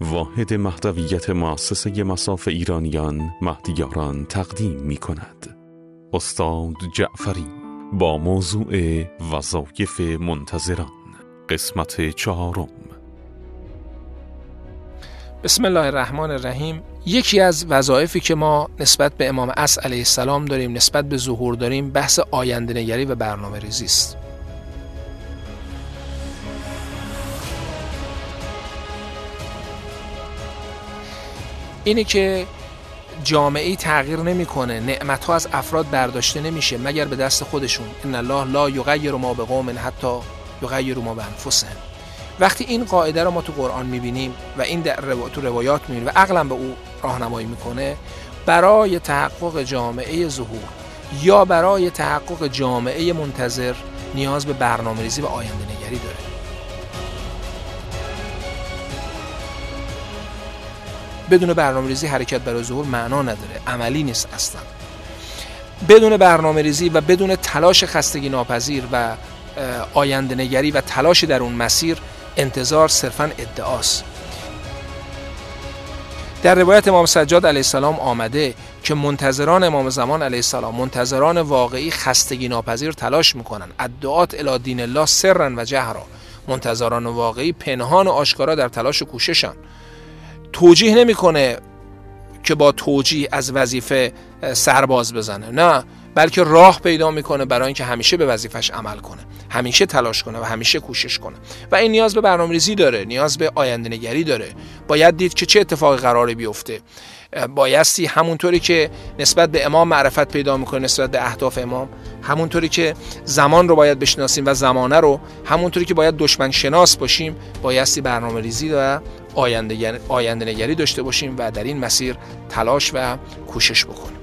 واحد مهدویت مؤسسه مصاف ایرانیان مهدیاران تقدیم می کند. استاد جعفری با موضوع وظایف منتظران، قسمت 4. بسم الله الرحمن الرحیم. یکی از وظایفی که ما نسبت به امام عصر علیه السلام داریم، نسبت به ظهور داریم، بحث آینده نگری و برنامه ریزی است. اینی که جامعه‌ای تغییر نمی‌کنه، نعمت‌ها از افراد برداشته نمیشه مگر به دست خودشون. ان الله لا یغیر ما بقوم حتی یغیروا ما بانفسهم. وقتی این قاعده رو ما تو قرآن می‌بینیم و این تو روایات می‌بینیم و عقلم به او راهنمایی می‌کنه، برای تحقق جامعه ظهور یا برای تحقق جامعه منتظر نیاز به برنامه‌ریزی و آینده نگری داره. بدون برنامه‌ریزی حرکت برای ظهور معنا نداره، عملی نیست اصلا. بدون برنامه‌ریزی و بدون تلاش خستگی ناپذیر و آینده نگری و تلاش در اون مسیر، انتظار صرفاً ادعاست. در روایت امام سجاد علیه السلام آمده که منتظران امام زمان علیه السلام، منتظران واقعی، خستگی ناپذیر تلاش میکنن. الدعاة الی دین الله سرا و جهرا. منتظران واقعی پنهان و آشکارا در تلاش و کوششن. توجیه نمیکنه که با توجیه از وظیفه سرباز بزنه، نه، بلکه راه پیدا میکنه برای اینکه همیشه به وظیفش عمل کنه، همیشه تلاش کنه و همیشه کوشش کنه. و این نیاز به برنامه‌ریزی داره، نیاز به آینده نگری داره. باید دید که چه اتفاقی قراره بیفته. بایستی همونطوری که نسبت به امام معرفت پیدا میکنه، نسبت به اهداف امام، همونطوری که زمان رو باید بشناسیم و زمانه رو، همونطوری که باید دشمن شناس باشیم، بایستی برنامه‌ریزی و آینده نگری داشته باشیم و در این مسیر تلاش و کوشش بکنیم.